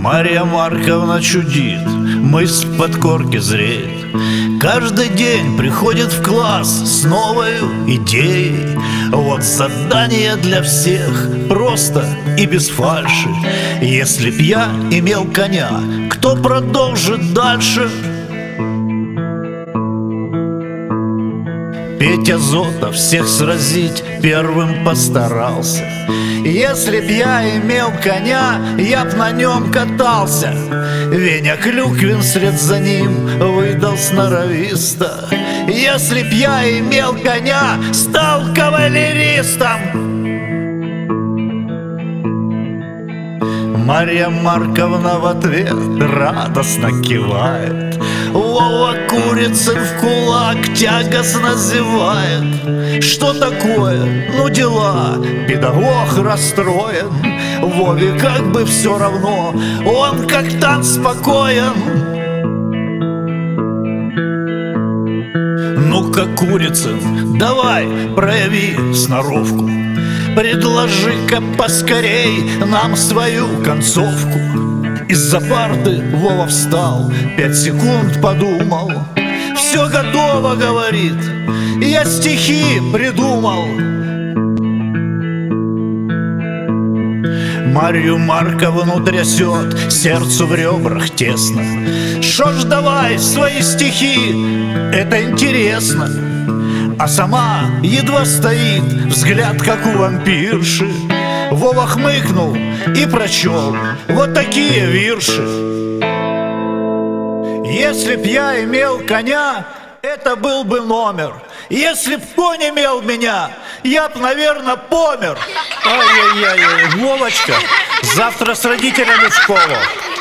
Марья Марковна чудит, мысль в подкорке зреет. Каждый день приходит в класс с новой идеей. Вот задание для всех, просто и без фальши. Если б я имел коня, кто продолжит дальше? Петя Зотов всех сразить первым постарался. Если б я имел коня, я б на нем катался. Веня Клюквин вслед за ним выдал сноровисто. Если б я имел коня, стал кавалеристом. Марья Марковна в ответ радостно кивает. Вова Курицын в кулак тягостно зевает. Что такое? Ну дела. Педагог расстроен. Вове как бы все равно, он как танк спокоен. Ну-ка, Курицын, давай прояви сноровку. Предложи-ка поскорей нам свою концовку. Из-за парты Вова встал, 5 секунд подумал. Все готово, говорит, я стихи придумал. Марью Марковну трясет, сердцу в ребрах тесно. Шо ж давай свои стихи, это интересно. А сама едва стоит, взгляд как у вампирши. Вова хмыкнул и прочел вот такие вирши. Если б я имел коня, это был бы номер. Если б конь имел меня, я б, наверное, помер. Ай-яй-яй, Вовочка, завтра с родителями в школу.